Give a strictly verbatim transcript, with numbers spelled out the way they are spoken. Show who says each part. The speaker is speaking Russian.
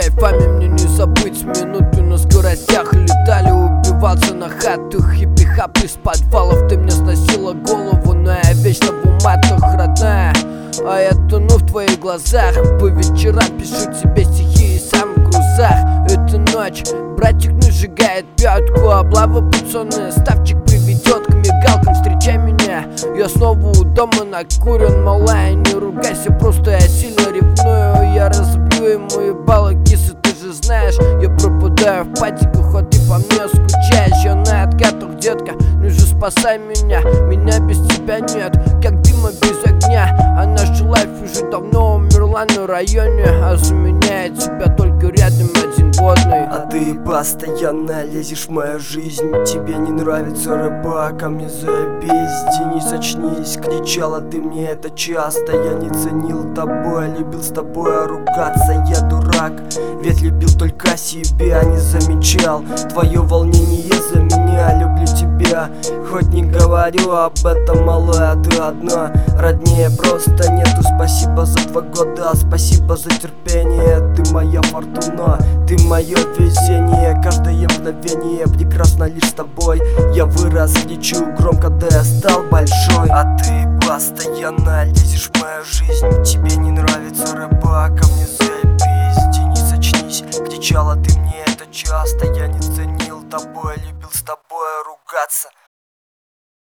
Speaker 1: кайфами мне не забыть минуту на скоростях. Летали убиваться на хату, хиппи-хап из подвалов. Ты мне сносила голову, но я вечно в уматах, родная. А я тону в твоих глазах. По вечерам пишу тебе стихи и сам в грузах. Эта ночь, братик не сжигает пятку. Облава пацаны, ставчик приведет к мигалкам. Встречай меня, я снова у дома накурен. Малая, не ругайся, просто я сильно ревную. Я разобью ему ебало, кисы, ты же знаешь. Я пропадаю в патиках, а ты по мне скучаешь. Я на откатах, детка, ну же спасай меня. Меня без тебя нет, как дыма без огня. А наш лайф уже давно умерла на районе. А заменяет тебя только рядом один водный.
Speaker 2: А ты постоянно лезешь в мою жизнь. Тебе не нравится рыбак, а мне заебись. Денис, очнись, кричала ты мне это часто. Я не ценил тобой, любил с тобой ругаться. Я дурак, ведь любил только себя, не замечал твое волнение за меня. Люблю тебя, хоть не говорю об этом, малая, ты одна. Роднее просто нету. Спасибо за два года, спасибо за терпение. Ты моя фортуна, ты мое везение. Каждое мгновение прекрасно лишь с тобой. Я вырос, кричу громко, да я стал большой. А ты постоянно лезешь в мою жизнь. Тебе не нравится рыбак, а мне заебись. Денис, очнись, кричала ты мне это часто. Я не ценил тобой, любил с тобой ругаться.